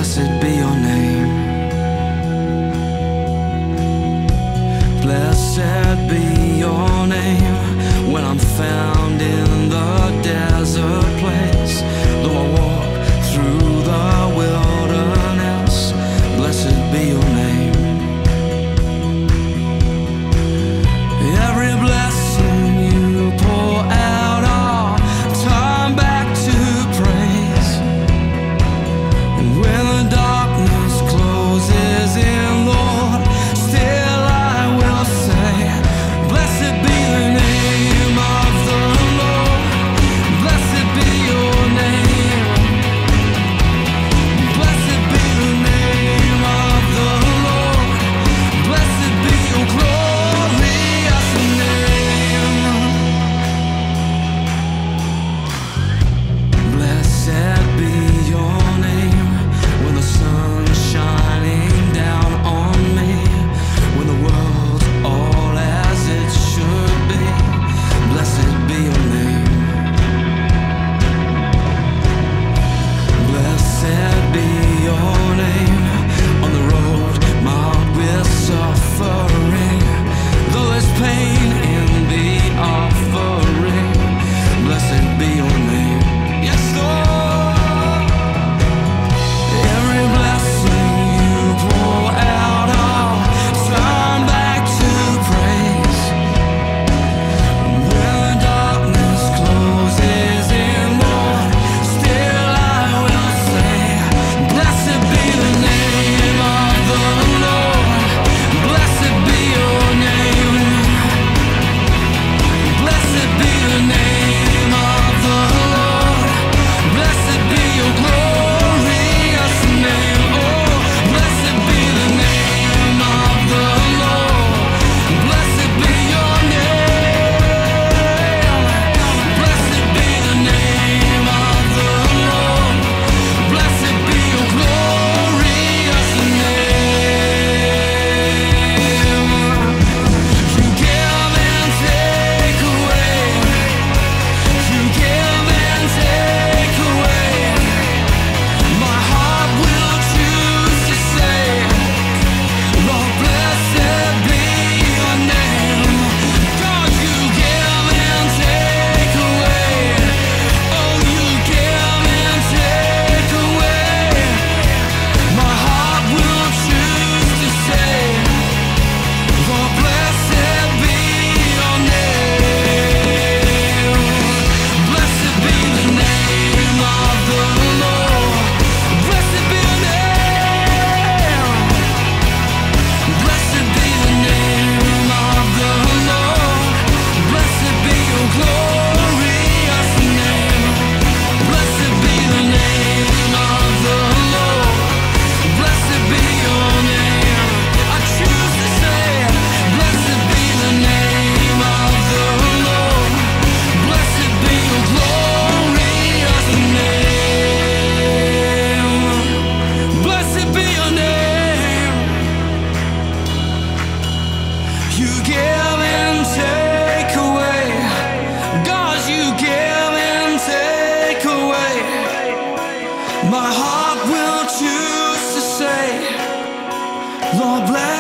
blessed be your name. Blessed be your name when I'm found in the desert place. Though I walk through the wilderness, blessed be your name. Every blessing you pour out, I'll turn back to praise. When the darkness closes in, Lord, still I will say, blessed be the name of the Lord. Blessed be your name. Blessed be the name of the Lord. Blessed be your glorious name. Blessed be your name when the sun's shining down on me, when the world's all as it should be. Blessed be your name. Blessed be your name on the road marked with suffering. Though there's pain in the offering, blessed be your name. Yes, Lord. Every blessing you pour out, I'll turn back to praise. When the darkness closes in, Lord, still I will say, blessed be the name of the Lord. Blessed be your name. Blessed be the name of the Lord. Blessed be your glorious name. Oh, blessed be the name of the Lord. Blessed be your name. Blessed be the name of the Lord. Blessed be your glorious name. You give and take away. You give and take away. My heart will choose to say, Lord, blessed be your name. God, you give and take away. Oh, you give and take away. My heart will choose to say, Lord, blessed be your name. Blessed be the name of the Lord. Blessed be your name. Blessed be the name of the Lord. Blessed be your glorious name. Blessed be the name of the Lord. Blessed be your name. I choose to say, blessed be the name of the Lord. Blessed be your glorious name. Blessed be your name. You give and take away. God, you give and take away. My heart will choose to say, Lord, bless